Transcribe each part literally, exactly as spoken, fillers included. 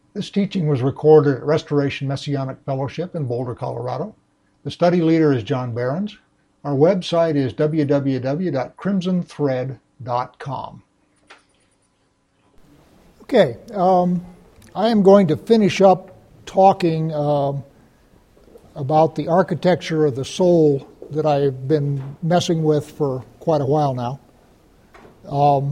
This teaching was recorded at Restoration Messianic Fellowship in Boulder, Colorado. The study leader is John Behrens. Our website is w w w dot crimson thread dot com. Okay, um, I am going to finish up talking uh, about the architecture of the soul that I've been messing with for quite a while now. Um,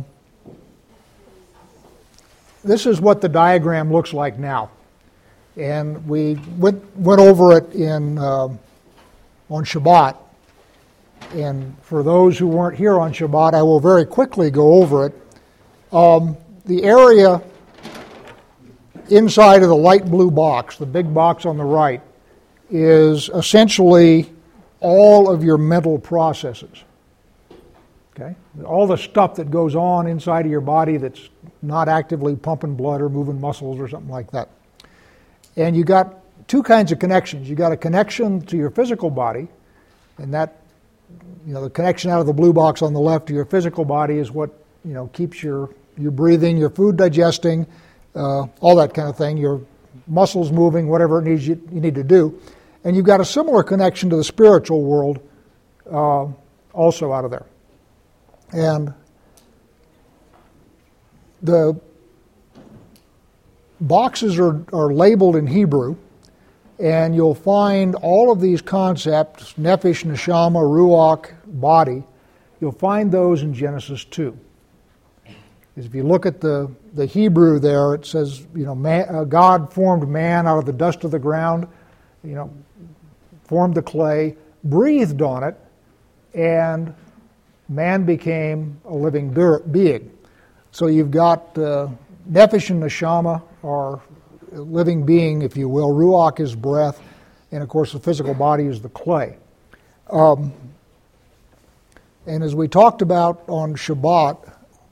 this is what the diagram looks like now. And we went, went over it in uh, on Shabbat. And for those who weren't here on Shabbat, I will very quickly go over it. Um, the area inside of the light blue box, the big box on the right, is essentially all of your mental processes. Okay? All the stuff that goes on inside of your body that's not actively pumping blood or moving muscles or something like that. And you got two kinds of connections. You got a connection to your physical body, and that, you know, the connection out of the blue box on the left to your physical body is what, you know, keeps your, your breathing, your food digesting, uh, all that kind of thing, your muscles moving, whatever it needs you, you need to do. And you've got a similar connection to the spiritual world uh, also out of there. And the boxes are, are labeled in Hebrew, and you'll find all of these concepts, nephesh, neshama, ruach, body, you'll find those in Genesis two. If you look at the, the Hebrew there, it says, you know, man, uh, God formed man out of the dust of the ground, you know, formed the clay, breathed on it, and man became a living being. So you've got uh, nephesh and neshama are a living being, if you will. Ruach is breath, and of course the physical body is the clay. Um, and as we talked about on Shabbat,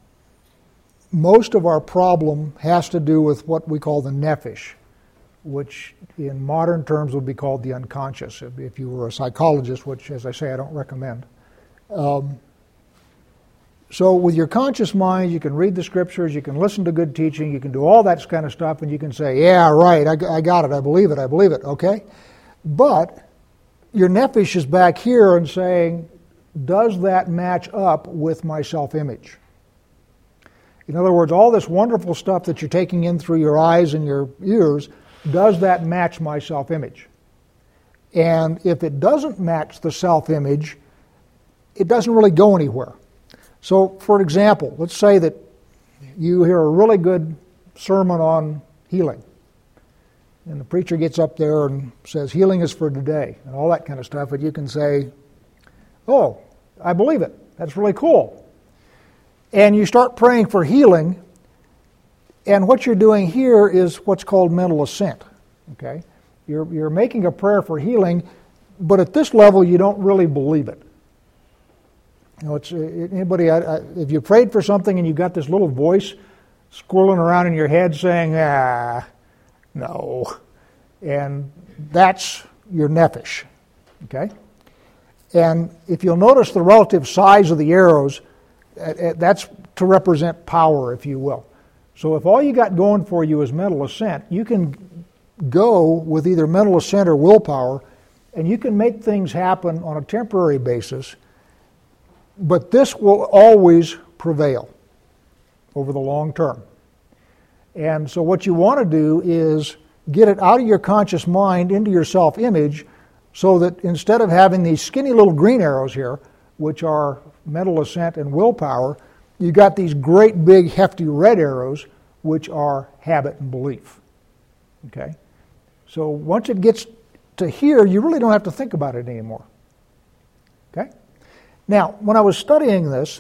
most of our problem has to do with what we call the nephesh, which in modern terms would be called the unconscious, if, if you were a psychologist, which, as I say, I don't recommend. Um, so with your conscious mind, you can read the scriptures, you can listen to good teaching, you can do all that kind of stuff, and you can say, yeah, right, I, I got it, I believe it, I believe it, okay? But your nephesh is back here and saying, does that match up with my self-image? In other words, all this wonderful stuff that you're taking in through your eyes and your ears, does that match my self-image? And if it doesn't match the self-image, it doesn't really go anywhere. So, for example, let's say that you hear a really good sermon on healing. And the preacher gets up there and says, healing is for today, and all that kind of stuff. And you can say, oh, I believe it. That's really cool. And you start praying for healing, and what you're doing here is what's called mental assent. Okay? You're, you're making a prayer for healing, but at this level you don't really believe it. You know, it's anybody. I, I, if you prayed for something and you got this little voice squirreling around in your head saying, "Ah, no," and that's your nephesh. Okay, and if you'll notice the relative size of the arrows, that's to represent power, if you will. So if all you got going for you is mental assent, you can go with either mental assent or willpower, and you can make things happen on a temporary basis. But this will always prevail over the long term. And so what you want to do is get it out of your conscious mind into your self-image so that instead of having these skinny little green arrows here, which are mental assent and willpower, you got these great big hefty red arrows, which are habit and belief. Okay? So once it gets to here, you really don't have to think about it anymore. Okay? Now, when I was studying this,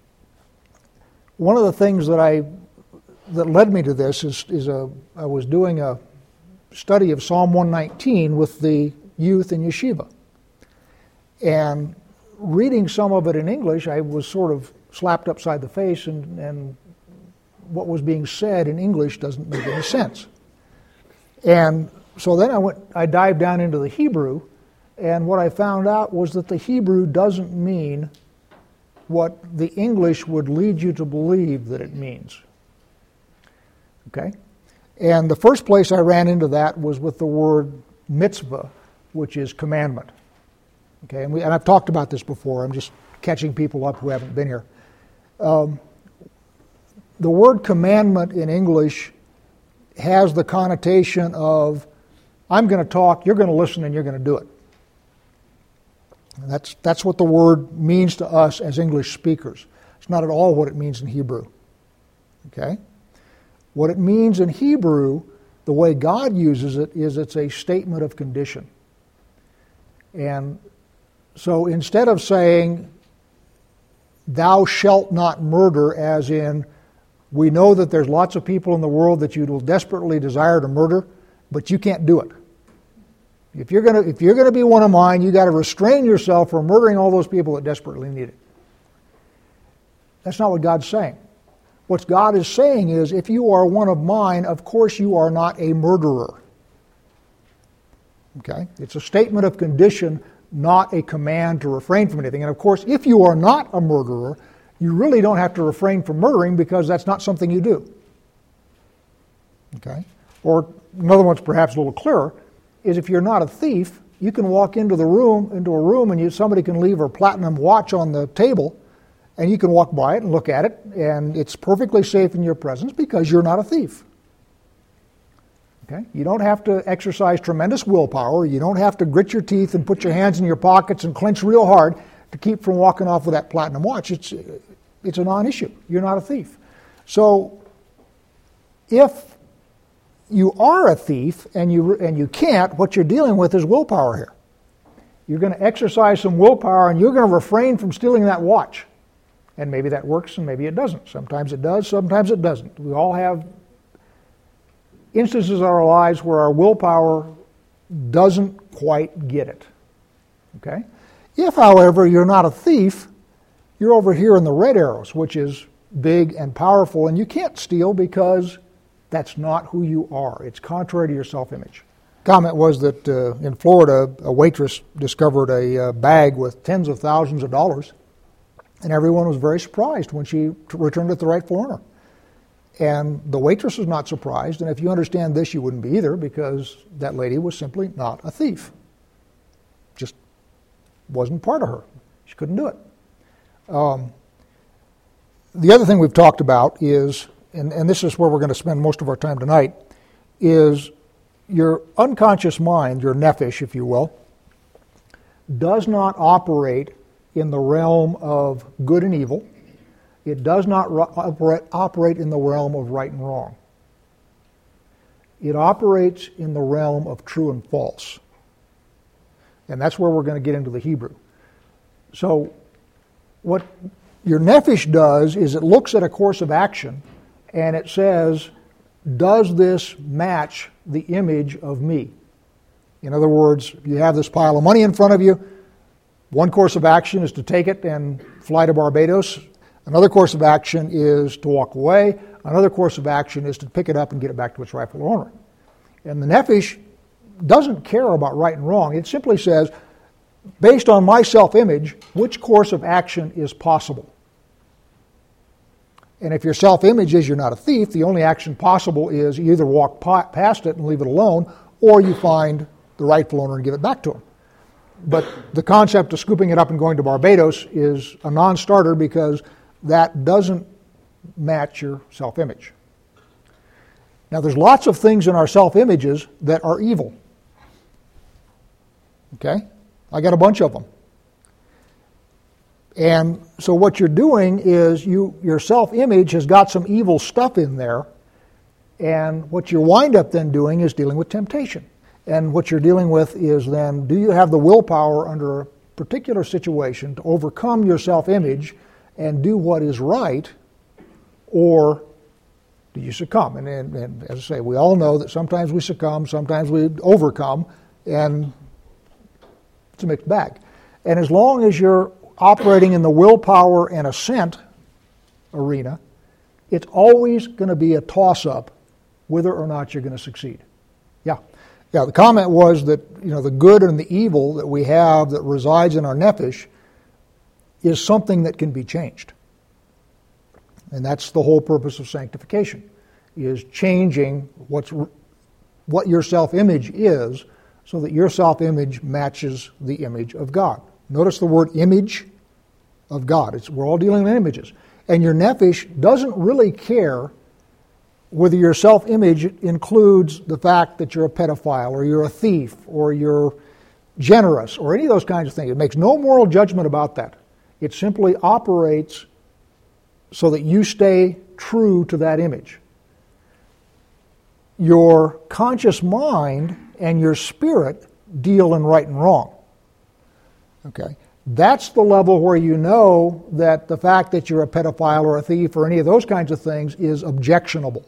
one of the things that I that led me to this is, is a I was doing a study of Psalm one nineteen with the youth in yeshiva. And reading some of it in English, I was sort of slapped upside the face, and, and what was being said in English doesn't make any sense. And so then I went, I dived down into the Hebrew, and what I found out was that the Hebrew doesn't mean what the English would lead you to believe that it means. Okay? And the first place I ran into that was with the word mitzvah, which is commandment. Okay, and, we, and I've talked about this before. I'm just catching people up who haven't been here. Um, the word commandment in English has the connotation of, I'm going to talk, you're going to listen, and you're going to do it. And that's, that's what the word means to us as English speakers. It's not at all what it means in Hebrew. Okay? What it means in Hebrew, the way God uses it, is it's a statement of condition. And so instead of saying, thou shalt not murder, as in, we know that there's lots of people in the world that you will desperately desire to murder, but you can't do it. If you're going to, if you're going to be one of mine, you got to restrain yourself from murdering all those people that desperately need it. That's not what God's saying. What God is saying is, if you are one of mine, of course you are not a murderer. Okay? It's a statement of condition, not a command to refrain from anything. And of course, if you are not a murderer, you really don't have to refrain from murdering because that's not something you do. Okay? Or another one's perhaps a little clearer, is if you're not a thief, you can walk into the room, into a room, and you, somebody can leave a platinum watch on the table, and you can walk by it and look at it, and it's perfectly safe in your presence because you're not a thief. Okay? You don't have to exercise tremendous willpower. You don't have to grit your teeth and put your hands in your pockets and clench real hard to keep from walking off with that platinum watch. It's, it's a non-issue. You're not a thief. So if you are a thief and you and you can't, what you're dealing with is willpower here. You're going to exercise some willpower and you're going to refrain from stealing that watch. And maybe that works and maybe it doesn't. Sometimes it does, sometimes it doesn't. We all have instances in our lives where our willpower doesn't quite get it. Okay? If, however, you're not a thief, you're over here in the red arrows, which is big and powerful, and you can't steal because that's not who you are. It's contrary to your self-image. Comment was that uh, in Florida, a waitress discovered a uh, bag with tens of thousands of dollars, and everyone was very surprised when she t- returned it to the rightful owner. And the waitress was not surprised, and if you understand this, you wouldn't be either, because that lady was simply not a thief. Just wasn't part of her. She couldn't do it. Um, the other thing we've talked about is, and, and this is where we're going to spend most of our time tonight, is your unconscious mind, your nephesh, if you will, does not operate in the realm of good and evil. It does not ro- operate in the realm of right and wrong. It operates in the realm of true and false. And that's where we're going to get into the Hebrew. So what your nephesh does is it looks at a course of action and it says, does this match the image of me? In other words, you have this pile of money in front of you. One course of action is to take it and fly to Barbados. Another course of action is to walk away. Another course of action is to pick it up and get it back to its rightful owner. And the nephesh doesn't care about right and wrong. It simply says, based on my self-image, which course of action is possible? And if your self-image is you're not a thief, the only action possible is you either walk past it and leave it alone, or you find the rightful owner and give it back to him. But the concept of scooping it up and going to Barbados is a non-starter because that doesn't match your self-image. Now, there's lots of things in our self-images that are evil. Okay? I got a bunch of them. And so what you're doing is you your self-image has got some evil stuff in there, and what you wind up then doing is dealing with temptation. And what you're dealing with is then, do you have the willpower under a particular situation to overcome your self-image and do what is right, or do you succumb? And, and, and as I say, we all know that sometimes we succumb, sometimes we overcome, and it's a mixed bag. And as long as you're operating in the willpower and assent arena, it's always going to be a toss-up whether or not you're going to succeed. Yeah. Yeah, the comment was that, you know, the good and the evil that we have that resides in our nephesh is something that can be changed. And that's the whole purpose of sanctification, is changing what's what your self-image is so that your self-image matches the image of God. Notice the word image of God. It's, we're all dealing with images. And your nephesh doesn't really care whether your self-image includes the fact that you're a pedophile or you're a thief or you're generous or any of those kinds of things. It makes no moral judgment about that. It simply operates so that you stay true to that image. Your conscious mind and your spirit deal in right and wrong. Okay? That's the level where you know that the fact that you're a pedophile or a thief or any of those kinds of things is objectionable.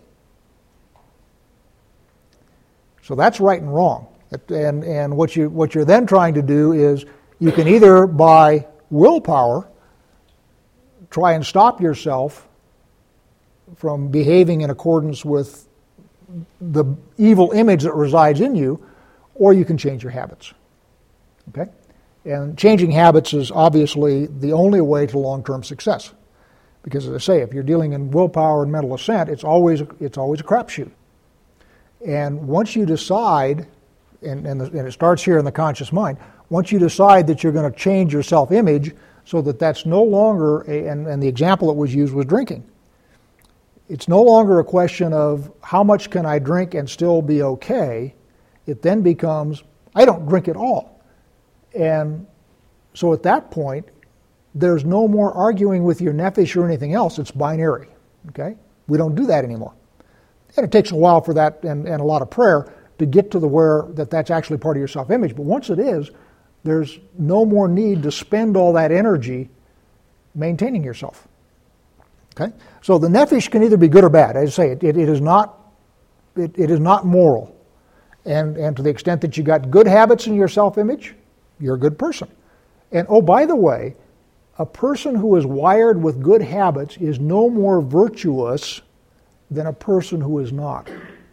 So that's right and wrong. And, and what, you, what you're then trying to do is you can either, by willpower, try and stop yourself from behaving in accordance with the evil image that resides in you, or you can change your habits. Okay? And changing habits is obviously the only way to long-term success. Because as I say, if you're dealing in willpower and mental assent, it's always, it's always a crapshoot. And once you decide, and, and, the, and it starts here in the conscious mind, once you decide that you're going to change your self-image so that that's no longer, a, and, and the example that was used was drinking. It's no longer a question of how much can I drink and still be okay. It then becomes, I don't drink at all. And so at that point, there's no more arguing with your nephesh or anything else. It's binary. Okay? We don't do that anymore. And it takes a while for that and, and a lot of prayer to get to the where that that's actually part of your self-image. But once it is, there's no more need to spend all that energy maintaining yourself. Okay? So the nephesh can either be good or bad. As I say, it, it, it is not it, it is not moral. And, and to the extent that you got good habits in your self-image, you're a good person. And oh, by the way, a person who is wired with good habits is no more virtuous than a person who is not.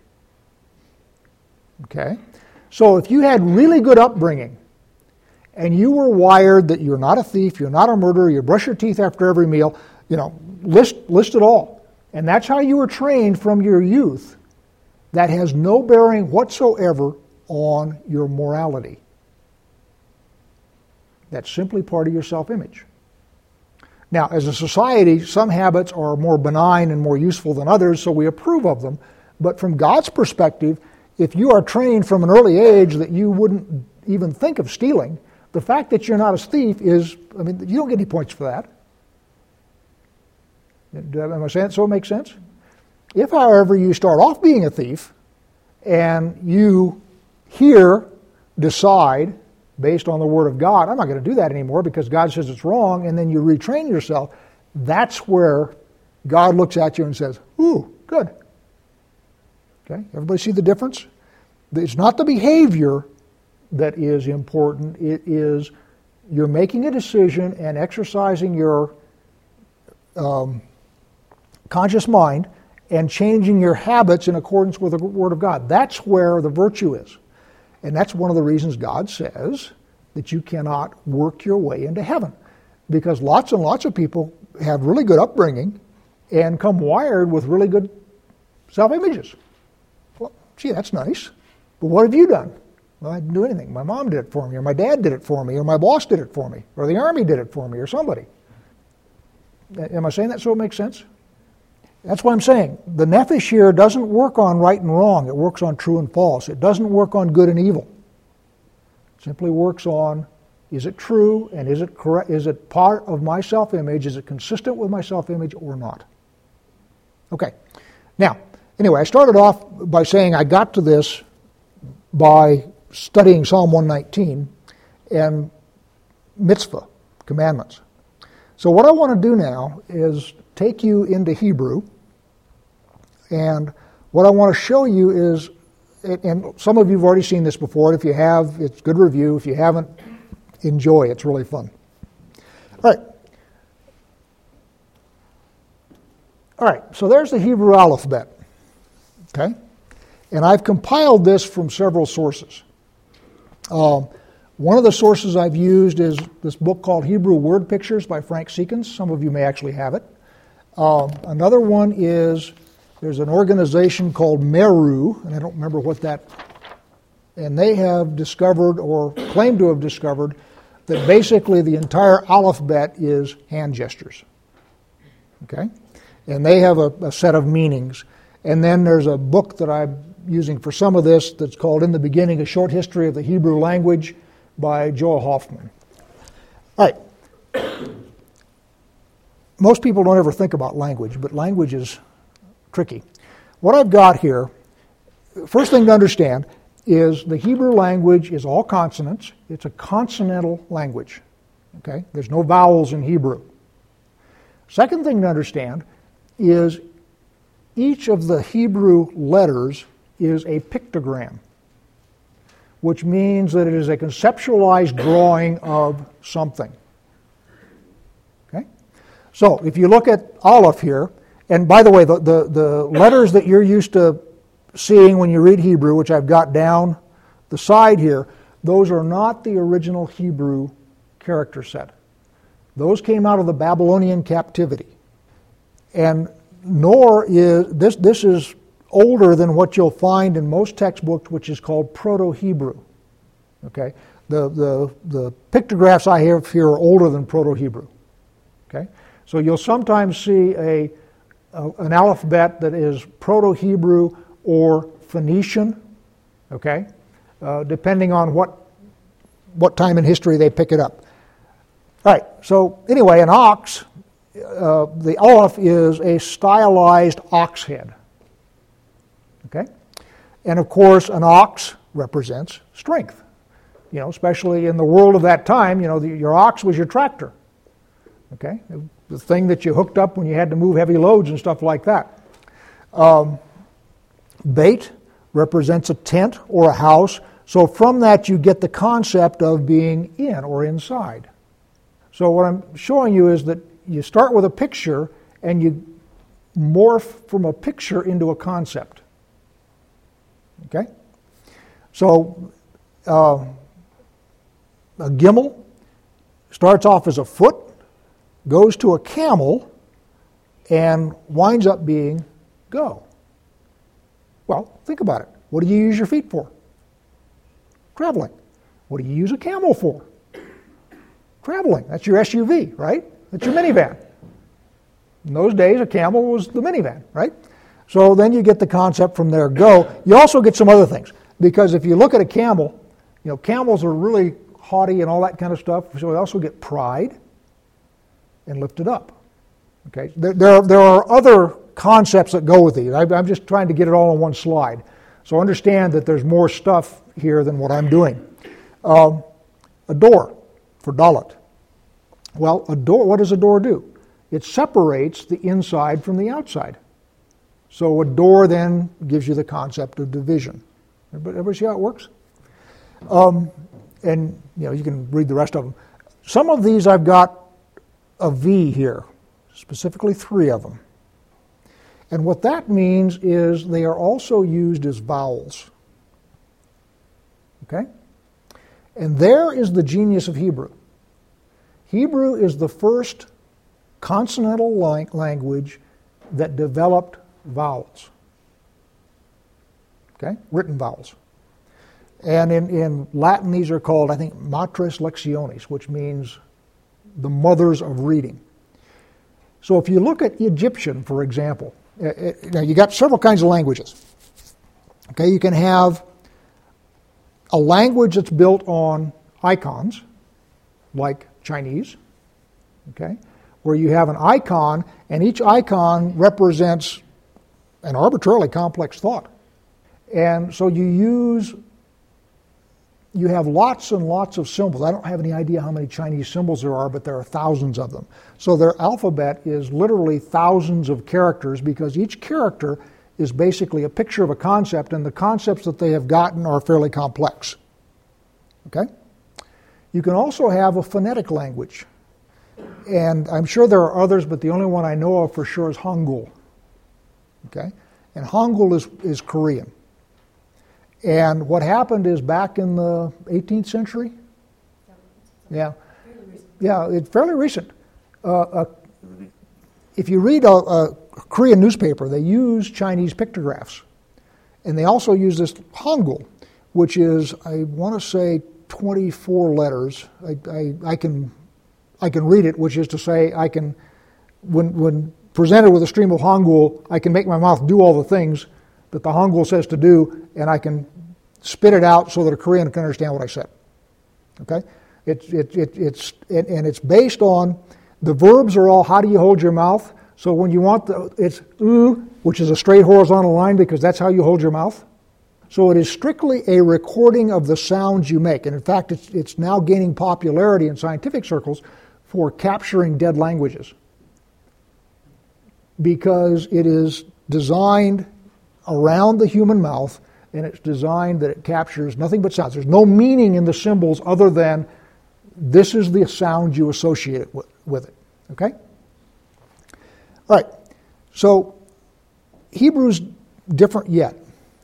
Okay? So if you had really good upbringing, and you were wired that you're not a thief, you're not a murderer, you brush your teeth after every meal, you know, list, list it all. And that's how you were trained from your youth. That has no bearing whatsoever on your morality. That's simply part of your self-image. Now, as a society, some habits are more benign and more useful than others, so we approve of them. But from God's perspective, if you are trained from an early age that you wouldn't even think of stealing, the fact that you're not a thief is, I mean, you don't get any points for that. Am I saying it so it makes sense? If, however, you start off being a thief and you here decide, based on the Word of God, I'm not going to do that anymore because God says it's wrong, and then you retrain yourself, that's where God looks at you and says, ooh, good. Okay, everybody see the difference? It's not the behavior that is important. It is you're making a decision and exercising your um, conscious mind and changing your habits in accordance with the Word of God. That's where the virtue is. And that's one of the reasons God says that you cannot work your way into heaven. Because lots and lots of people have really good upbringing and come wired with really good self-images. Well, gee, that's nice. But what have you done? Well, I didn't do anything. My mom did it for me, or my dad did it for me, or my boss did it for me, or the army did it for me, or somebody. Am I saying that so it makes sense? That's what I'm saying. The nephesh here doesn't work on right and wrong. It works on true and false. It doesn't work on good and evil. It simply works on, is it true and is it correct? Is it part of my self-image? Is it consistent with my self-image or not? Okay. Now, anyway, I started off by saying I got to this by studying Psalm one nineteen and mitzvah, commandments. So what I want to do now is take you into Hebrew. And what I want to show you is, and some of you have already seen this before, if you have, it's good review. If you haven't, enjoy. It's really fun. All right. All right, so there's the Hebrew alphabet. Okay? And I've compiled this from several sources. Um, one of the sources I've used is this book called Hebrew Word Pictures by Frank Seekins. Some of you may actually have it. Um, another one is there's an organization called Meru, and I don't remember what that, and they have discovered or claim to have discovered that basically the entire alphabet is hand gestures. Okay? And they have a, a set of meanings. And then there's a book that I'm using for some of this that's called In the Beginning, A Short History of the Hebrew Language by Joel Hoffman. All right. Most people don't ever think about language, but language is tricky. What I've got here, first thing to understand is the Hebrew language is all consonants. It's a consonantal language. Okay? There's no vowels in Hebrew. Second thing to understand is each of the Hebrew letters is a pictogram, which means that it is a conceptualized drawing of something. Okay? So if you look at Aleph here, and by the way, the, the, the letters that you're used to seeing when you read Hebrew, which I've got down the side here, those are not the original Hebrew character set. Those came out of the Babylonian captivity. And nor is, this, this is older than what you'll find in most textbooks, which is called Proto-Hebrew. Okay? The, the, the pictographs I have here are older than Proto-Hebrew. Okay? So you'll sometimes see a, a an alphabet that is Proto-Hebrew or Phoenician, okay, uh, depending on what what time in history they pick it up. All right, so anyway, an ox, uh, the Aleph is a stylized ox head, okay? And of course, an ox represents strength, you know, especially in the world of that time, you know, the, your ox was your tractor, okay? The thing that you hooked up when you had to move heavy loads and stuff like that. Um, Beit represents a tent or a house, so from that you get the concept of being in or inside. So what I'm showing you is that you start with a picture and you morph from a picture into a concept. Okay? So uh, a gimel starts off as a foot, goes to a camel, and winds up being go. Well, think about it. What do you use your feet for? Traveling. What do you use a camel for? Traveling. That's your S U V, right? That's your minivan. In those days, a camel was the minivan, right? So then you get the concept from there, go. You also get some other things. Because if you look at a camel, you know, camels are really haughty and all that kind of stuff. So we also get pride and lifted up. Okay? There, there, are, there are other concepts that go with these. I, I'm just trying to get it all on one slide. So understand that there's more stuff here than what I'm doing. Um, a door for Dalet. Well, a door, what does a door do? It separates the inside from the outside. So a door then gives you the concept of division. Everybody, everybody see how it works? Um, and you know, you can read the rest of them. Some of these I've got a V here, specifically three of them. And what that means is they are also used as vowels. Okay? And there is the genius of Hebrew. Hebrew is the first consonantal language that developed vowels. Okay? Written vowels. And in, in Latin, these are called, I think, matres lectionis, which means the mothers of reading. So if you look at Egyptian, for example, it, now you got several kinds of languages. Okay, you can have a language that's built on icons, like Chinese, okay, where you have an icon, and each icon represents an arbitrarily complex thought. And so you use, you have lots and lots of symbols. I don't have any idea how many Chinese symbols there are, but there are thousands of them. So their alphabet is literally thousands of characters because each character is basically a picture of a concept, and the concepts that they have gotten are fairly complex. Okay? You can also have a phonetic language. And I'm sure there are others, but the only one I know of for sure is Hangul. Okay? And Hangul is, is Korean. And what happened is back in the eighteenth century, yeah, yeah, it's fairly recent. Uh, uh, if you read a, a Korean newspaper, they use Chinese pictographs. And they also use this Hangul, which is, I want to say, twenty-four letters. I, I, I can I can read it, which is to say, I can, when when presented with a stream of Hangul, I can make my mouth do all the things that the Hangul says to do, and I can spit it out so that a Korean can understand what I said. Okay, it, it, it, it's it, and it's based on the verbs are all how do you hold your mouth. So when you want the, it's u, which is a straight horizontal line because that's how you hold your mouth. So it is strictly a recording of the sounds you make, and in fact, it's it's now gaining popularity in scientific circles for capturing dead languages because it is designed around the human mouth, and it's designed that it captures nothing but sounds. There's no meaning in the symbols other than this is the sound you associate it with, with it. Okay? All right. So Hebrew's different yet.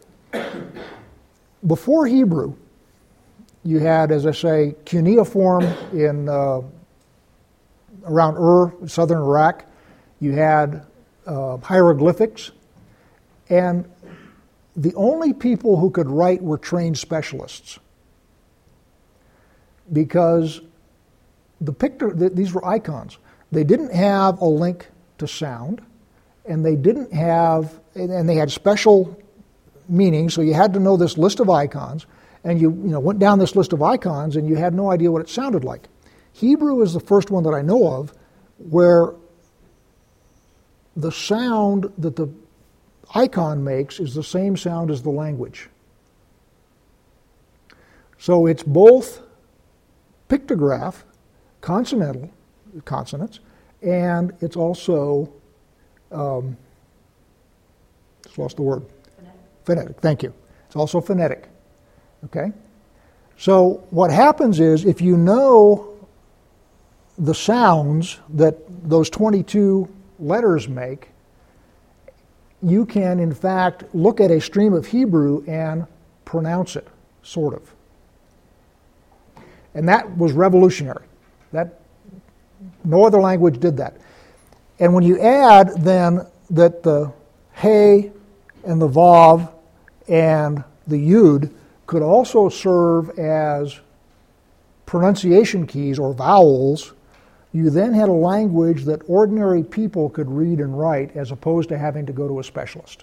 Before Hebrew, you had, as I say, cuneiform in uh, around Ur, southern Iraq. You had uh, hieroglyphics. And the only people who could write were trained specialists because the picture, these were icons. They didn't have a link to sound, and they didn't have, and they had special meaning, so you had to know this list of icons, and you, you know, went down this list of icons, and you had no idea what it sounded like. Hebrew is the first one that I know of where the sound that the icon makes is the same sound as the language. So it's both pictograph, consonantal, consonants, and it's also, um, just lost the word. Phonetic. Phonetic, thank you. It's also phonetic, okay? So what happens is if you know the sounds that those twenty-two letters make, you can, in fact, look at a stream of Hebrew and pronounce it, sort of. And that was revolutionary. That no other language did that. And when you add, then, that the He and the Vav and the Yud could also serve as pronunciation keys or vowels, you then had a language that ordinary people could read and write as opposed to having to go to a specialist.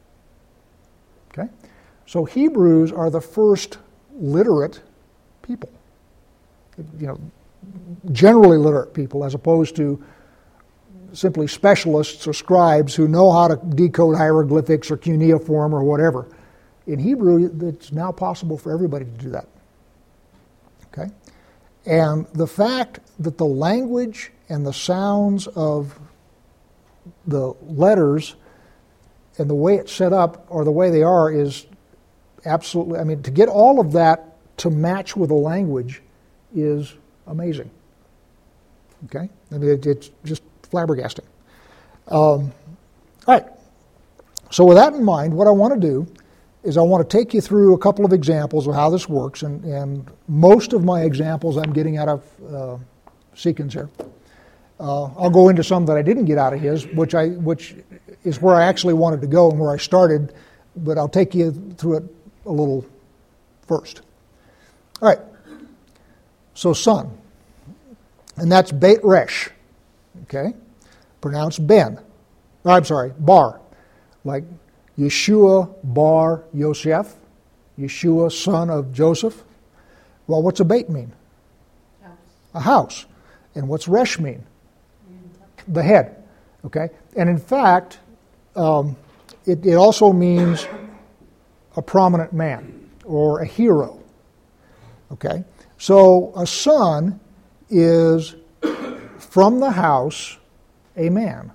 Okay? So Hebrews are the first literate people. You know, generally literate people as opposed to simply specialists or scribes who know how to decode hieroglyphics or cuneiform or whatever. In Hebrew, it's now possible for everybody to do that. Okay? And the fact that the language and the sounds of the letters and the way it's set up or the way they are is absolutely, I mean, to get all of that to match with a language is amazing. Okay? I mean, it, it's just flabbergasting. Um, all right. So with that in mind, what I want to do is I want to take you through a couple of examples of how this works, and, and most of my examples I'm getting out of uh, Seekins here. Uh, I'll go into some that I didn't get out of his, which I which is where I actually wanted to go and where I started, but I'll take you through it a little first. All right. So son, and that's Beit Resh, okay? Pronounced Ben. Oh, I'm sorry, Bar, like Yeshua bar Yosef, Yeshua son of Joseph. Well, what's a Beit mean? House. A house. And what's Resh mean? Mm-hmm. The head. Okay? And in fact, um, it, it also means a prominent man or a hero. Okay? So a son is from the house a man.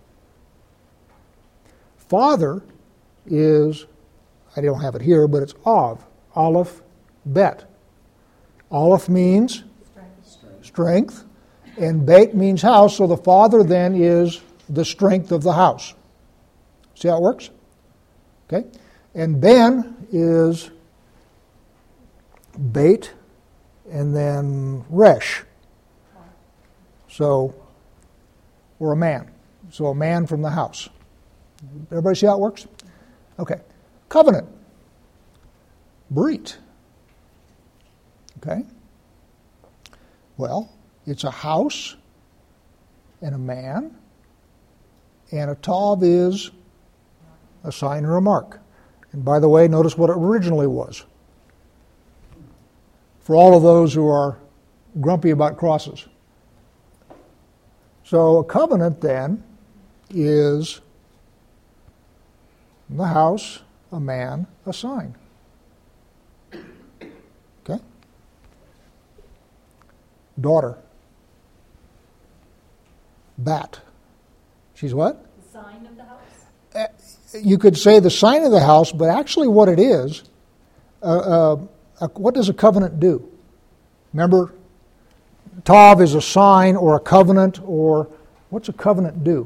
Father is, I don't have it here, but it's Av, Aleph, Bet. Aleph means strength. strength, and Beit means house, so the father then is the strength of the house. See how it works? Okay? And Ben is Beit and then Resh. So we're a man. So a man from the house. Everybody see how it works? Okay. Covenant. Brit. Okay. Well, it's a house and a man, and a tav is a sign or a mark. And by the way, notice what it originally was. For all of those who are grumpy about crosses. So a covenant then is the house, a man, a sign. Okay? Daughter. Bat. She's what? The sign of the house? Uh, you could say the sign of the house, but actually what it is, uh, uh, uh, what does a covenant do? Remember, tav is a sign or a covenant, or what's a covenant do?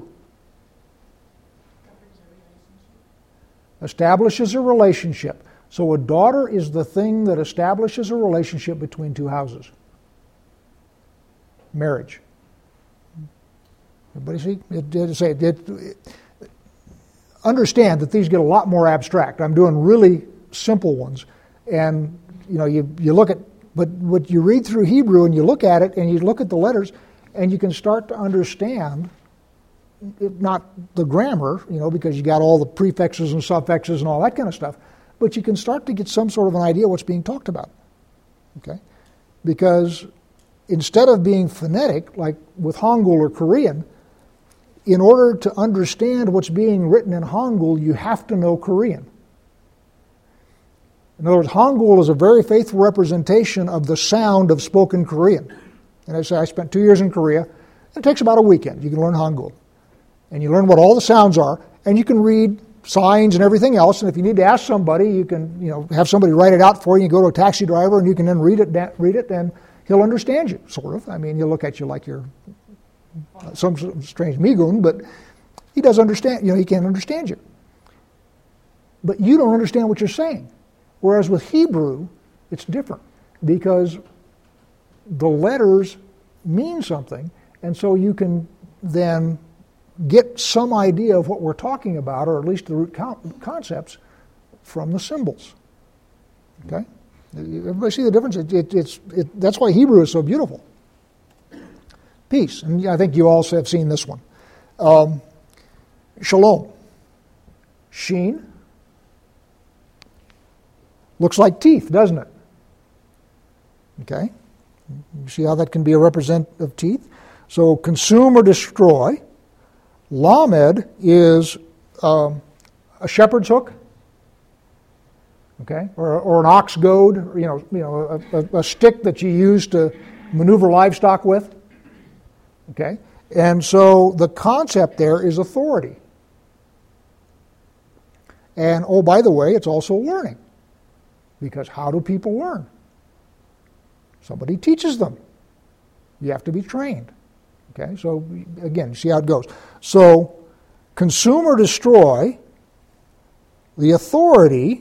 Establishes a relationship. So a daughter is the thing that establishes a relationship between two houses. Marriage. Everybody see? It, it, say, it, it, understand that these get a lot more abstract. I'm doing really simple ones. And, you know, you, you look at, but what you read through Hebrew and you look at it and you look at the letters and you can start to understand, not the grammar, you know, because you got all the prefixes and suffixes and all that kind of stuff, but you can start to get some sort of an idea what's being talked about. Okay? Because instead of being phonetic, like with Hangul or Korean, in order to understand what's being written in Hangul, you have to know Korean. In other words, Hangul is a very faithful representation of the sound of spoken Korean. And I say I spent two years in Korea. It takes about a weekend. You can learn Hangul. And you learn what all the sounds are, and you can read signs and everything else. And if you need to ask somebody, you can, you know, have somebody write it out for you. You go to a taxi driver, and you can then read it, read it, and he'll understand you, sort of. I mean, he'll look at you like you're some strange migun, but he does understand. You know, he can understand you. But you don't understand what you're saying. Whereas with Hebrew, it's different because the letters mean something, and so you can then get some idea of what we're talking about, or at least the root concepts, from the symbols. Okay? Everybody see the difference? It, it, it's, it, that's why Hebrew is so beautiful. Peace. And I think you also have seen this one. Um, shalom. Sheen. Looks like teeth, doesn't it? Okay? You see how that can be a representative of teeth? So consume or destroy. Lamed is um, a shepherd's hook, okay, or, or an ox goad, you know, you know, a, a, a stick that you use to maneuver livestock with, okay. And so the concept there is authority. And oh, by the way, it's also learning, because how do people learn? Somebody teaches them. You have to be trained. Okay, so again, see how it goes. So, consume or destroy, the authority,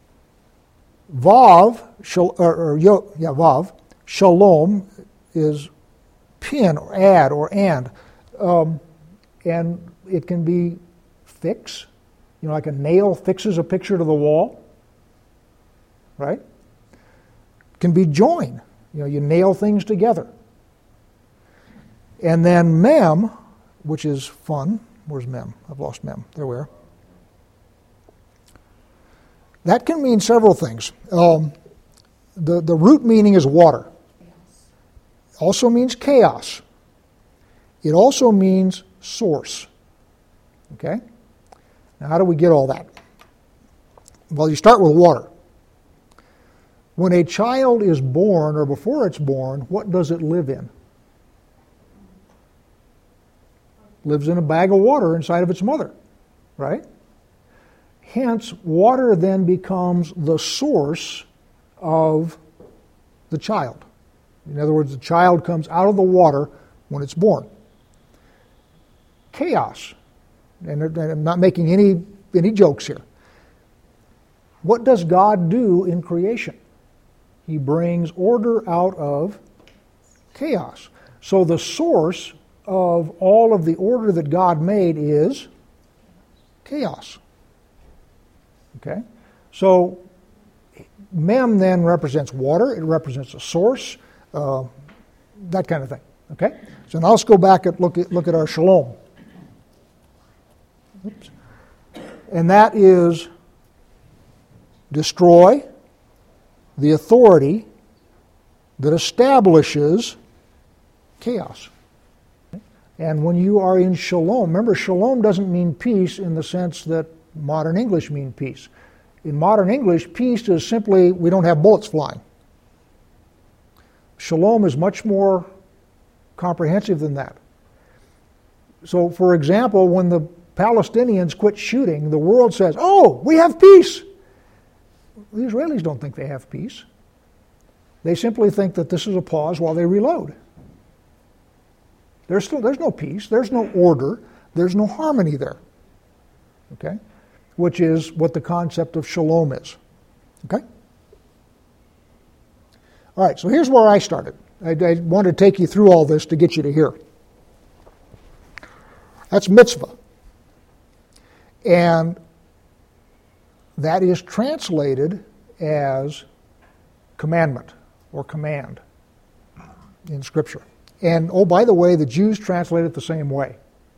vav, shal, or, or yo, yeah, vav, shalom is pin or add or and, um, and it can be fix, you know, like a nail fixes a picture to the wall, right? It can be join, you know, you nail things together. And then mem, which is fun. Where's mem? I've lost mem. There we are. That can mean several things. Um, the, the root meaning is water. Also means chaos. It also means source. Okay? Now, how do we get all that? Well, you start with water. When a child is born, or before it's born, what does it live in? Lives in a bag of water inside of its mother, right? Hence, water then becomes the source of the child. In other words, the child comes out of the water when it's born. Chaos. And I'm not making any, any jokes here. What does God do in creation? He brings order out of chaos. So the source of all of the order that God made is chaos. Okay? So mem then represents water, it represents a source, uh, that kind of thing. Okay? So now let's go back and look at look at our shalom. Oops. And that is destroy the authority that establishes chaos. And when you are in shalom, remember, shalom doesn't mean peace in the sense that modern English means peace. In modern English, peace is simply we don't have bullets flying. Shalom is much more comprehensive than that. So, for example, when the Palestinians quit shooting, the world says, oh, we have peace. The Israelis don't think they have peace. They simply think that this is a pause while they reload. There's still there's no peace, there's no order, there's no harmony there. Okay? Which is what the concept of shalom is. Okay? All right, so here's where I started. I, I wanted to take you through all this to get you to here. That's mitzvah. And that is translated as commandment or command in Scripture. And, oh, by the way, the Jews translate it the same way.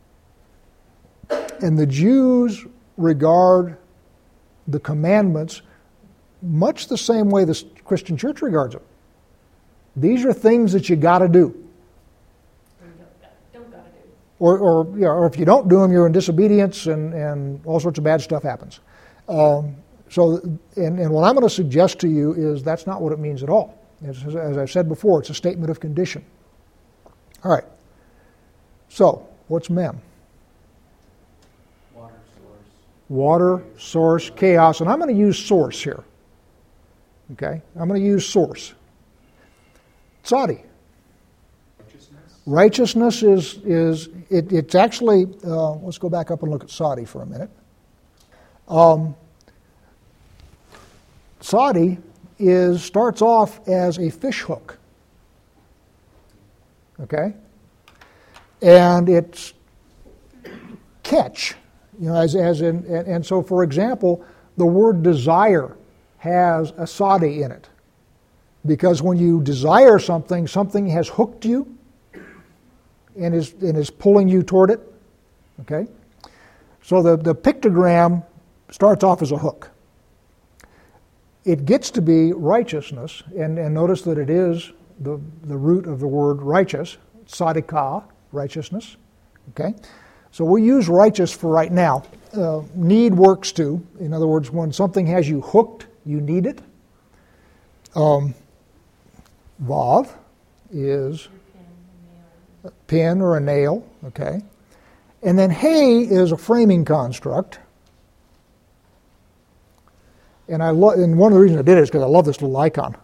And the Jews regard the commandments much the same way the Christian church regards them. These are things that you got to do. Don't gotta do. Or, or, yeah, or if you don't do them, you're in disobedience, and, and all sorts of bad stuff happens. Um, so, and, and what I'm going to suggest to you is that's not what it means at all. As, as I've said before, it's a statement of condition. All right. So, what's mem? Water source. Water, source, chaos. And I'm going to use source here. Okay? I'm going to use source. Tzadi. Righteousness. Righteousness is, is it, it's actually, uh, let's go back up and look at Tzadi for a minute. Um, Tzadi is, starts off as a fish hook. Okay? And it's catch. You know, as, as in, and, and so, for example, the word desire has a sadi in it. Because when you desire something, something has hooked you and is, and is pulling you toward it. Okay? So the, the pictogram starts off as a hook. It gets to be righteousness, and, and notice that it is the, the root of the word righteous, tzadikah, righteousness. Okay? So we'll use righteous for right now. Uh, need works too. In other words, when something has you hooked, you need it. Um, Vav is a pin or a nail. Okay? And then hey is a framing construct. And I lo- and one of the reasons I did it is because I love this little icon.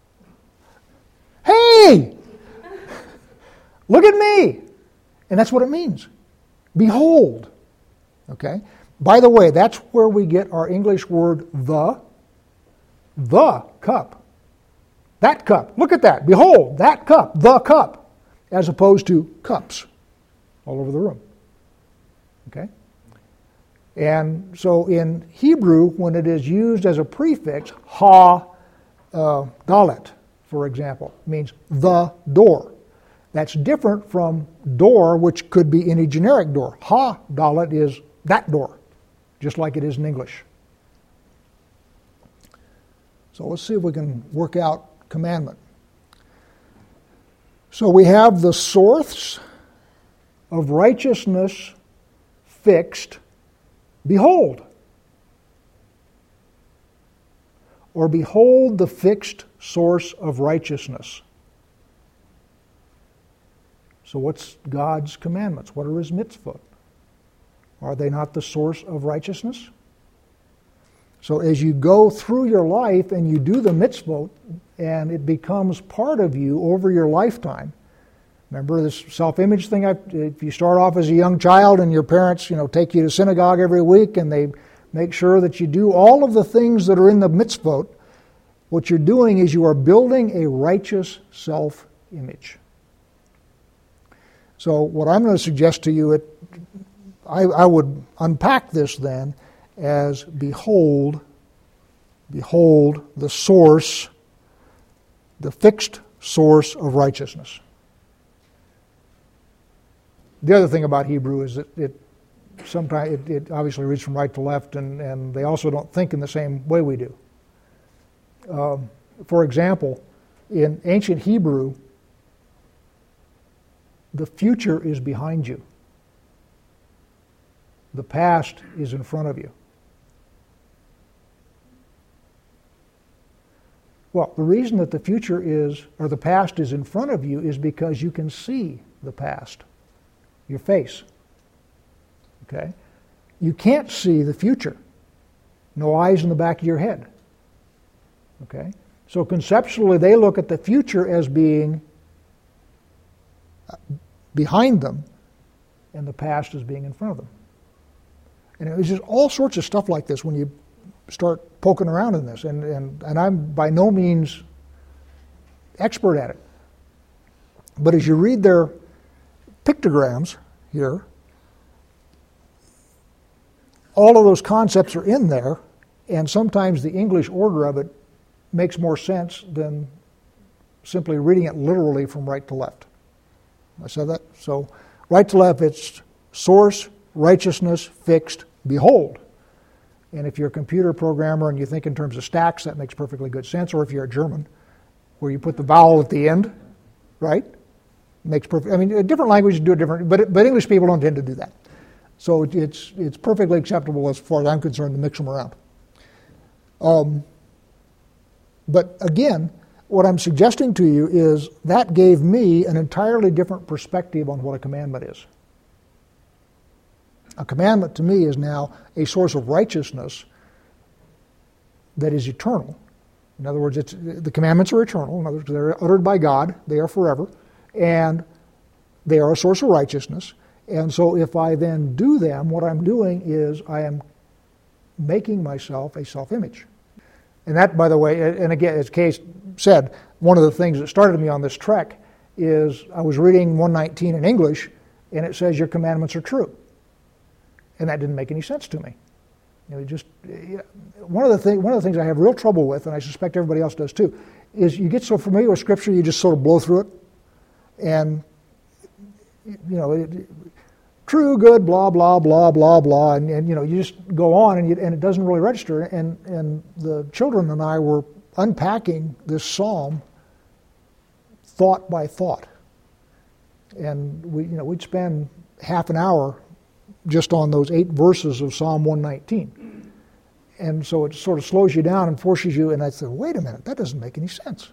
Hey! Look at me! And that's what it means. Behold. Okay? By the way, that's where we get our English word the. The cup. That cup. Look at that. Behold, that cup. The cup. As opposed to cups all over the room. Okay? And so in Hebrew, when it is used as a prefix, ha uh, dalet, for example, means the door. That's different from door, which could be any generic door. Ha dalet is that door, just like it is in English. So let's see if we can work out commandment. So we have the source of righteousness fixed. Behold, or behold the fixed source of righteousness. So what's God's commandments? What are His mitzvot? Are they not the source of righteousness? So as you go through your life and you do the mitzvot, and it becomes part of you over your lifetime. Remember this self-image thing? I, if you start off as a young child and your parents, you know, take you to synagogue every week and they make sure that you do all of the things that are in the mitzvot, what you're doing is you are building a righteous self-image. So what I'm going to suggest to you, it, I, I would unpack this then as behold, behold the source, the fixed source of righteousness. The other thing about Hebrew is that it sometimes it, it obviously reads from right to left, and, and they also don't think in the same way we do. Um, for example, in ancient Hebrew, the future is behind you. The past is in front of you. Well, the reason that the future is, or the past is in front of you is because you can see the past. Your face. Okay? You can't see the future. No eyes in the back of your head. Okay? So conceptually, they look at the future as being behind them, and the past as being in front of them. And it was just all sorts of stuff like this when you start poking around in this. And, and, and I'm by no means expert at it. But as you read their pictograms here, all of those concepts are in there, and sometimes the English order of it makes more sense than simply reading it literally from right to left. I said that? So right to left, it's source, righteousness, fixed, behold. And if you're a computer programmer and you think in terms of stacks, that makes perfectly good sense. Or if you're a German, where you put the vowel at the end, right? Makes perfect. I mean, different languages do it different, but but English people don't tend to do that. So it's it's perfectly acceptable as far as I'm concerned to mix them around. Um, but again, what I'm suggesting to you is that gave me an entirely different perspective on what a commandment is. A commandment to me is now a source of righteousness that is eternal. In other words, it's, the commandments are eternal. In other words, they're uttered by God. They are forever. And they are a source of righteousness. And so if I then do them, what I'm doing is I am making myself a self-image. And that, by the way, and again, as Kay said, one of the things that started me on this trek is I was reading one nineteen in English, and it says your commandments are true. And that didn't make any sense to me. You know, just one of the thing, one of the things I have real trouble with, and I suspect everybody else does too, is you get so familiar with Scripture, you just sort of blow through it, and you know, it, true, good, blah blah blah blah blah, and, and you know, you just go on, and, you, and it doesn't really register. And and the children and I were unpacking this psalm, thought by thought, and we, you know, we'd spend half an hour just on those eight verses of Psalm one nineteen. And so it sort of slows you down and forces you, and I said, wait a minute, that doesn't make any sense.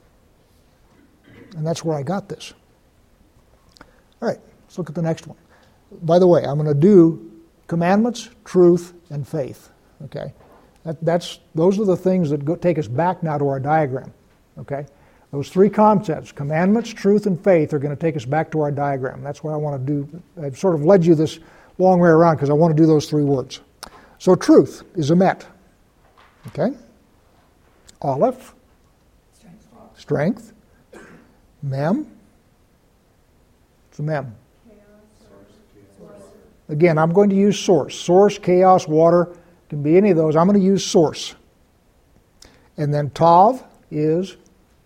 And that's where I got this. All right, let's look at the next one. By the way, I'm going to do commandments, truth, and faith. Okay, that, that's those are the things that go, take us back now to our diagram. Okay, those three concepts, commandments, truth, and faith, are going to take us back to our diagram. That's what I want to do. I've sort of led you this long way around because I want to do those three words. So truth is emet. Okay? Aleph. Strength. Strength. Mem. It's a mem. Chaos. Again, I'm going to use source. Source, chaos, water, can be any of those. I'm going to use source. And then tav is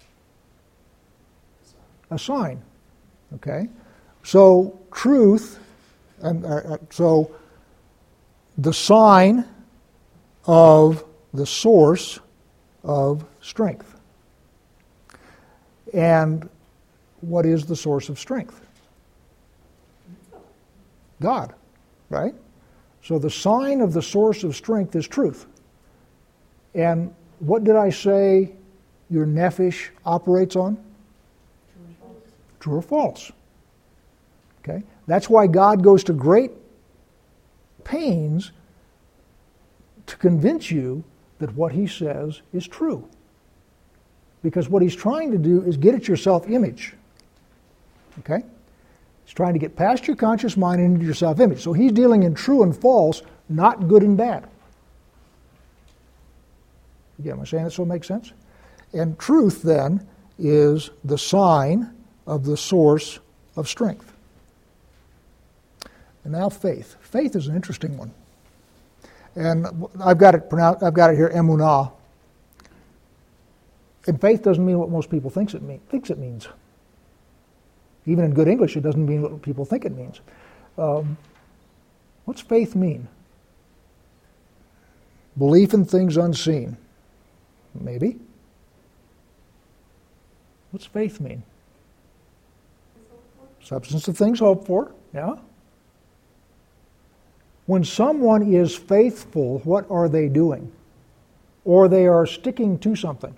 a sign. Okay? So truth, and uh, so the sign of the source of strength. And what is the source of strength? God, right? So the sign of the source of strength is truth. And what did I say your nephesh operates on? True or false. True or false. Okay? That's why God goes to great pains to convince you that what he says is true. Because what he's trying to do is get at your self-image. Okay? He's trying to get past your conscious mind and into your self-image. So he's dealing in true and false, not good and bad. Again, am I saying that so it makes sense? And truth, then, is the sign of the source of strength. And now faith. Faith is an interesting one. And I've got it pronounced, I've got it here, emunah. And faith doesn't mean what most people thinks it mean, thinks it means. Even in good English, it doesn't mean what people think it means. Um, what's faith mean? Belief in things unseen. Maybe. What's faith mean? Substance of things hoped for. Yeah. When someone is faithful, what are they doing? Or they are sticking to something.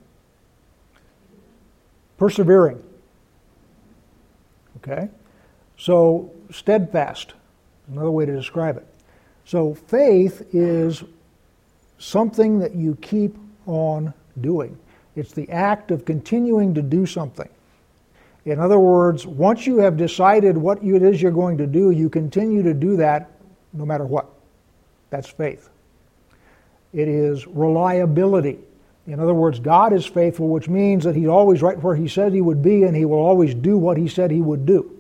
Persevering. Okay? So, steadfast, another way to describe it. So, faith is something that you keep on doing. It's the act of continuing to do something. In other words, once you have decided what it is you're going to do, you continue to do that no matter what. That's faith. It is reliability. In other words, God is faithful, which means that He's always right where He said He would be, and He will always do what He said He would do.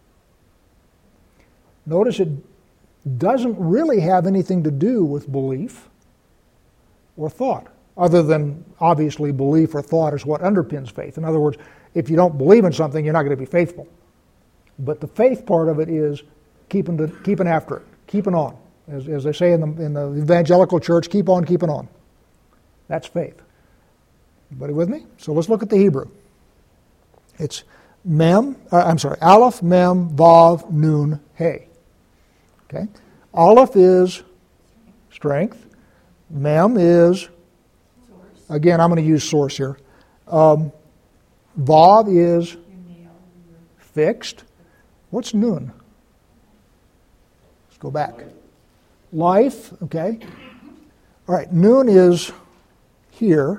Notice it doesn't really have anything to do with belief or thought, other than obviously belief or thought is what underpins faith. In other words, if you don't believe in something, you're not going to be faithful. But the faith part of it is keeping to, keeping after it, keeping on. As, as they say in the, in the evangelical church, keep on keeping on. That's faith. Everybody with me? So let's look at the Hebrew. It's mem, uh, I'm sorry, aleph, mem, vav, nun, hey. Okay? Aleph is strength. Mem is, source. Again, I'm going to use source here. Um, vav is fixed. What's nun? Let's go back. Life, okay. All right, nun is here.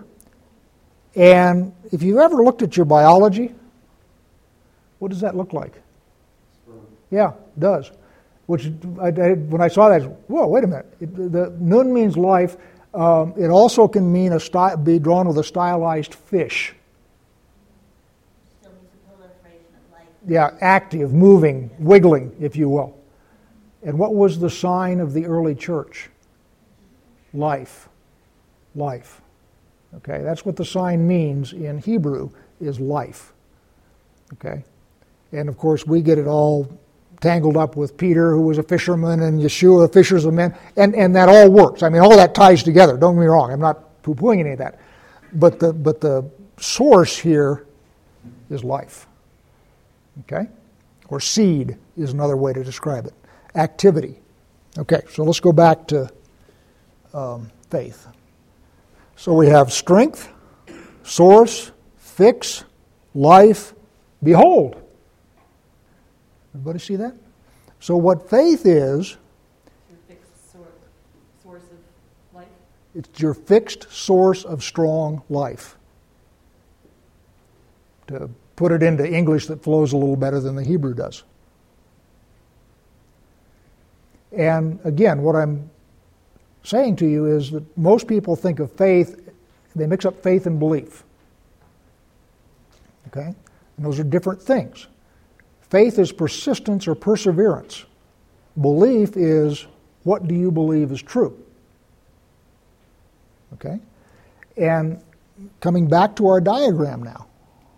And if you've ever looked at your biology, what does that look like? Yeah, it does. Which, I, I, when I saw that, whoa, wait a minute. It, the nun means life. Um, it also can mean a sty- be drawn with a stylized fish. Still means a proliferation of life. Yeah, active, moving, wiggling, if you will. And what was the sign of the early church? Life. Life. Okay, that's what the sign means in Hebrew, is life. Okay? And of course, we get it all tangled up with Peter, who was a fisherman, and Yeshua, fishers of men, and, and that all works. I mean, all that ties together. Don't get me wrong. I'm not poo-pooing any of that. But the, but the source here is life. Okay? Or seed is another way to describe it. Activity. Okay, so let's go back to um, faith. So we have strength, source, fix, life, behold. Everybody see that? So what faith is, your fixed source of life? It's your fixed source of strong life. To put it into English that flows a little better than the Hebrew does. And again, what I'm saying to you is that most people think of faith, they mix up faith and belief. Okay? And those are different things. Faith is persistence or perseverance. Belief is, what do you believe is true? Okay? And coming back to our diagram now,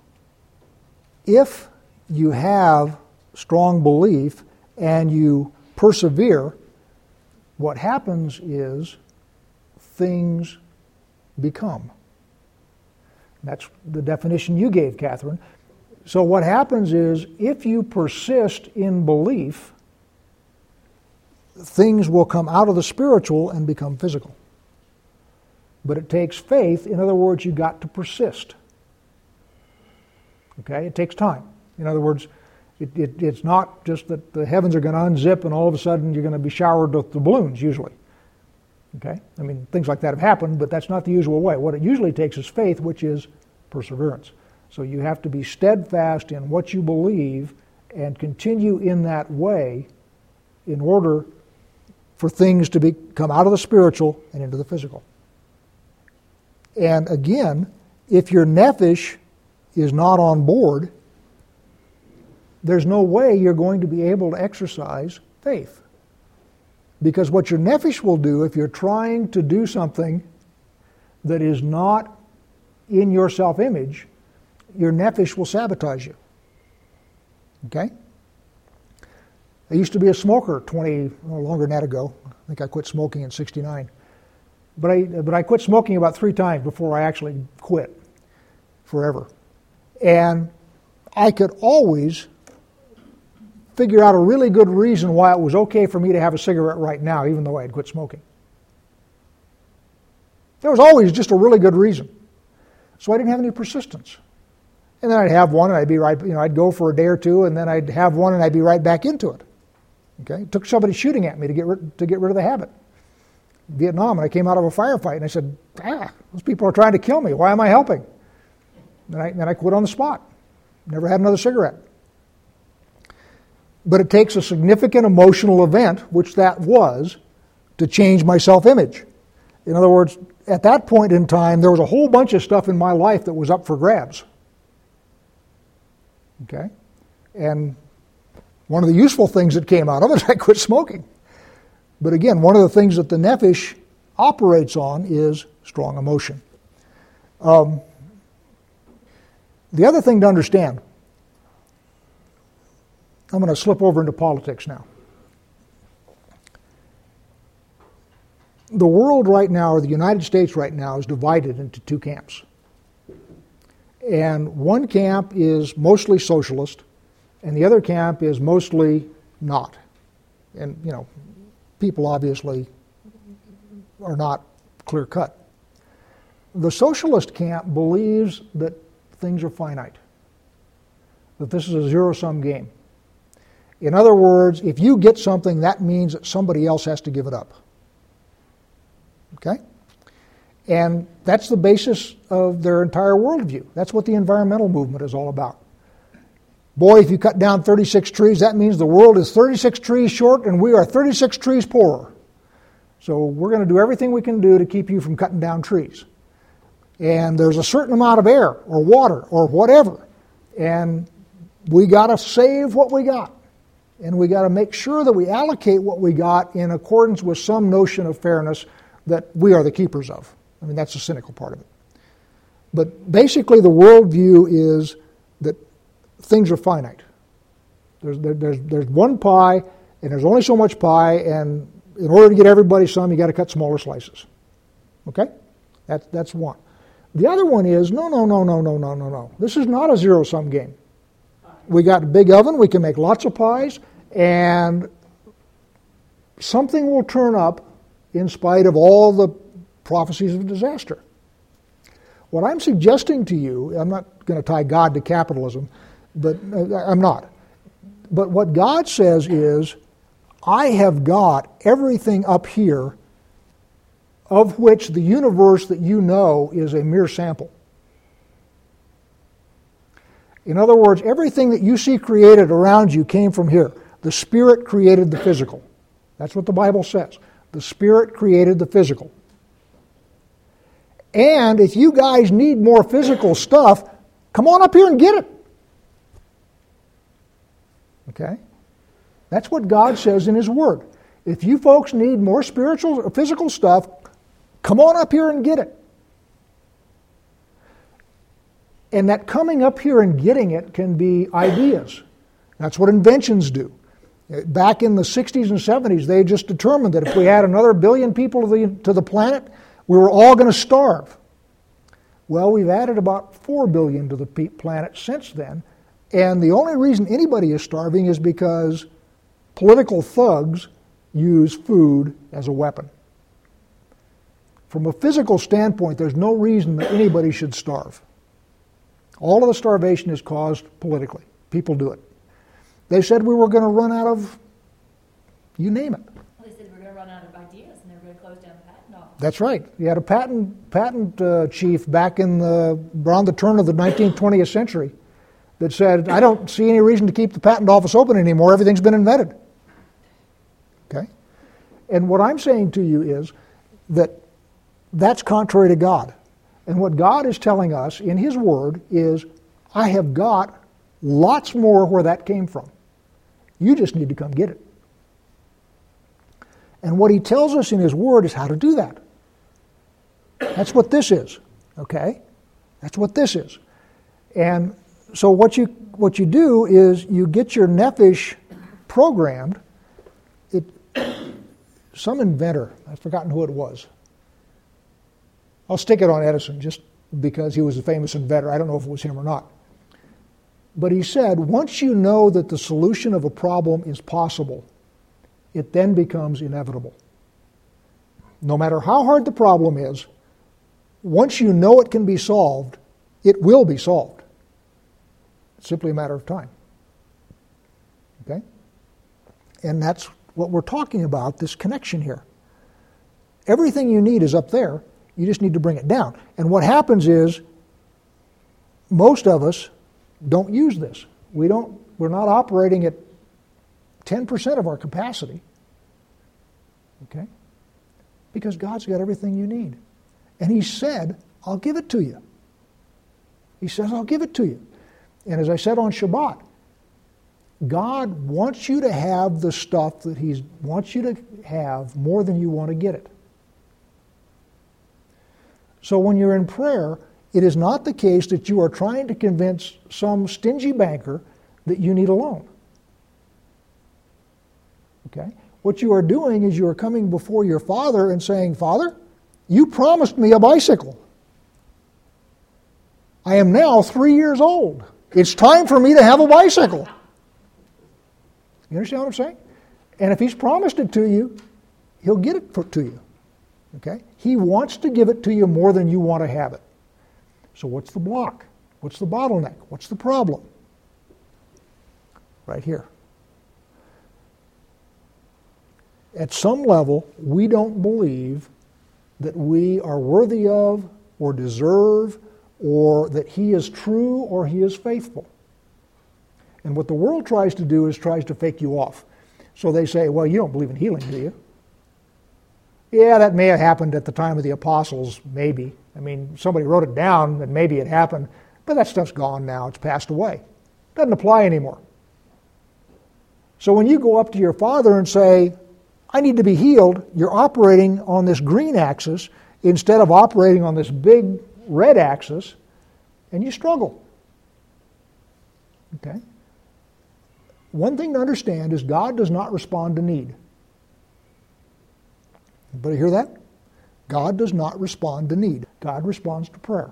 if you have strong belief and you persevere, what happens is things become. That's the definition you gave, Catherine. So what happens is, if you persist in belief, things will come out of the spiritual and become physical. But it takes faith. In other words, you've got to persist. Okay? It takes time. In other words, it, it, it's not just that the heavens are going to unzip and all of a sudden you're going to be showered with the balloons, usually. Okay? I mean, things like that have happened, but that's not the usual way. What it usually takes is faith, which is perseverance. So you have to be steadfast in what you believe and continue in that way in order for things to be, come out of the spiritual and into the physical. And again, if your nephesh is not on board, there's no way you're going to be able to exercise faith. Because what your nephesh will do if you're trying to do something that is not in your self-image, your nephesh will sabotage you. Okay? I used to be a smoker twenty, well, longer than that ago. I think I quit smoking in sixty-nine. But I, but I quit smoking about three times before I actually quit forever. And I could always figure out a really good reason why it was okay for me to have a cigarette right now, even though I had quit smoking. There was always just a really good reason. So I didn't have any persistence. And then I'd have one and I'd be right, you know, I'd go for a day or two and then I'd have one and I'd be right back into it. Okay? It took somebody shooting at me to get rid, to get rid of the habit. Vietnam, and I came out of a firefight and I said, ah, those people are trying to kill me. Why am I helping? And I, then I quit on the spot. Never had another cigarette. But it takes a significant emotional event, which that was, to change my self-image. In other words, at that point in time, there was a whole bunch of stuff in my life that was up for grabs. Okay? And one of the useful things that came out of it, I quit smoking. But again, one of the things that the nephesh operates on is strong emotion. Um, the other thing to understand, I'm going to slip over into politics now. The world right now, or the United States right now, is divided into two camps. And one camp is mostly socialist, and the other camp is mostly not. And, you know, people obviously are not clear-cut. The socialist camp believes that things are finite, that this is a zero-sum game. In other words, if you get something, that means that somebody else has to give it up. Okay? And that's the basis of their entire worldview. That's what the environmental movement is all about. Boy, if you cut down thirty-six trees, that means the world is thirty-six trees short and we are thirty-six trees poorer. So we're going to do everything we can do to keep you from cutting down trees. And there's a certain amount of air or water or whatever. And we got to save what we got. And we got to make sure that we allocate what we got in accordance with some notion of fairness that we are the keepers of. I mean, that's the cynical part of it. But basically the worldview is that things are finite. There's, there, there's, there's one pie, and there's only so much pie, and in order to get everybody some, you got to cut smaller slices. Okay? That's, that's one. The other one is, no, no, no, no, no, no, no, no. This is not a zero-sum game. We got a big oven, we can make lots of pies, and something will turn up in spite of all the prophecies of disaster. What I'm suggesting to you, I'm not going to tie God to capitalism, but uh, I'm not. But what God says is, I have got everything up here of which the universe that you know is a mere sample. In other words, everything that you see created around you came from here. The Spirit created the physical. That's what the Bible says. The Spirit created the physical. And if you guys need more physical stuff, come on up here and get it. Okay? That's what God says in His Word. If you folks need more spiritual or physical stuff, come on up here and get it. And that coming up here and getting it can be ideas. That's what inventions do. Back in the sixties and seventies, they just determined that if we had another billion people to the, to the planet, we were all going to starve. Well, we've added about four billion to the planet since then, and the only reason anybody is starving is because political thugs use food as a weapon. From a physical standpoint, there's no reason that anybody should starve. All of the starvation is caused politically. People do it. They said we were going to run out of, you name it. Well, they said we were going to run out of ideas and they were going to close down the patent office. That's right. You had a patent patent uh, chief back in the around the turn of the nineteenth, twentieth century that said, I don't see any reason to keep the patent office open anymore. Everything's been invented. Okay? And what I'm saying to you is that that's contrary to God. And what God is telling us in His Word is, I have got lots more where that came from. You just need to come get it. And what he tells us in his word is how to do that. That's what this is, okay? That's what this is. And so what you what you do is you get your nephesh programmed. It some inventor, I've forgotten who it was. I'll stick it on Edison just because he was a famous inventor. I don't know if it was him or not. But he said, once you know that the solution of a problem is possible, it then becomes inevitable. No matter how hard the problem is, once you know it can be solved, it will be solved. It's simply a matter of time. Okay? And that's what we're talking about, this connection here. Everything you need is up there. You just need to bring it down. And what happens is, most of us don't use this. We don't, we're not operating at ten percent of our capacity. Okay? Because God's got everything you need. And he said, I'll give it to you. He says, I'll give it to you. And as I said on Shabbat, God wants you to have the stuff that he wants you to have more than you want to get it. So when you're in prayer, it is not the case that you are trying to convince some stingy banker that you need a loan. Okay? What you are doing is you are coming before your Father and saying, Father, you promised me a bicycle. I am now three years old. It's time for me to have a bicycle. You understand what I'm saying? And if he's promised it to you, he'll get it for, to you. Okay? He wants to give it to you more than you want to have it. So what's the block? What's the bottleneck? What's the problem? Right here. At some level, we don't believe that we are worthy of or deserve or that he is true or he is faithful. And what the world tries to do is tries to fake you off. So they say, well, you don't believe in healing, do you? Yeah, that may have happened at the time of the apostles, maybe. I mean, somebody wrote it down and maybe it happened, but that stuff's gone now. It's passed away. Doesn't apply anymore. So when you go up to your Father and say, I need to be healed, you're operating on this green axis instead of operating on this big red axis, and you struggle. Okay? One thing to understand is God does not respond to need. Anybody hear that? God does not respond to need. God responds to prayer.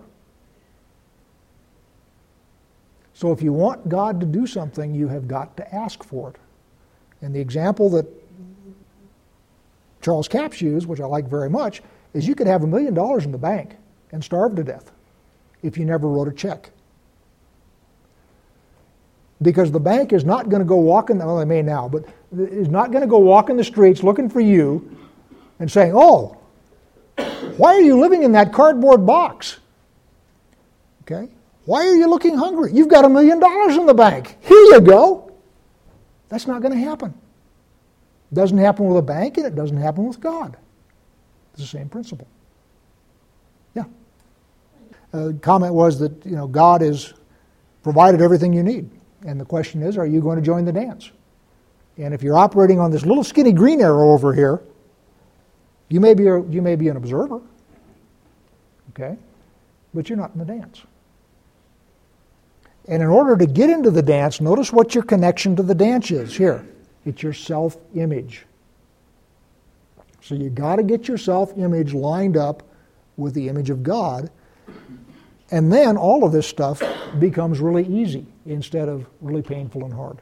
So if you want God to do something, you have got to ask for it. And the example that Charles Capps used, which I like very much, is you could have a million dollars in the bank and starve to death if you never wrote a check. Because the bank is not going to go walking, well, they may now, but is not going to go walking the streets looking for you and saying, oh, why are you living in that cardboard box? Okay? Why are you looking hungry? You've got a million dollars in the bank. Here you go. That's not going to happen. It doesn't happen with a bank, and it doesn't happen with God. It's the same principle. Yeah. Uh, the comment was that, you know, God has provided everything you need. And the question is, are you going to join the dance? And if you're operating on this little skinny green arrow over here, you may be a, you may be an observer, okay? But you're not in the dance. And in order to get into the dance, notice what your connection to the dance is here. It's your self-image. So you got to get your self-image lined up with the image of God, and then all of this stuff becomes really easy instead of really painful and hard.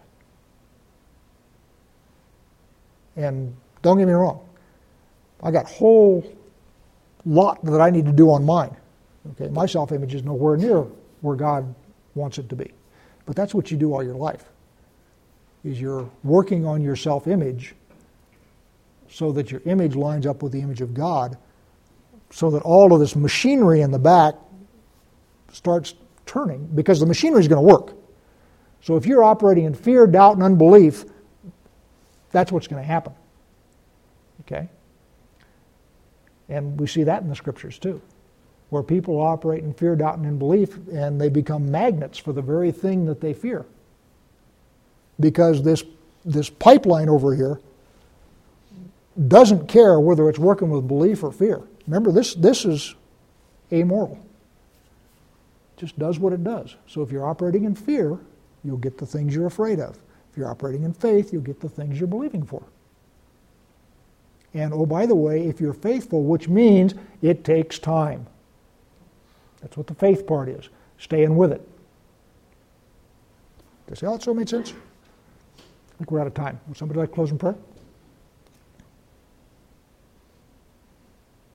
And don't get me wrong, I got a whole lot that I need to do on mine. Okay, my self-image is nowhere near where God wants it to be. But that's what you do all your life, is you're working on your self-image so that your image lines up with the image of God, so that all of this machinery in the back starts turning, because the machinery is going to work. So if you're operating in fear, doubt, and unbelief, that's what's going to happen. Okay? And we see that in the Scriptures too, where people operate in fear, doubt, and unbelief, and they become magnets for the very thing that they fear. Because this, this pipeline over here doesn't care whether it's working with belief or fear. Remember, this, this is amoral. It just does what it does. So if you're operating in fear, you'll get the things you're afraid of. If you're operating in faith, you'll get the things you're believing for. And oh, by the way, if you're faithful, which means it takes time. That's what the faith part is, staying with it. Does that also make sense? I think we're out of time. Would somebody like to close in prayer?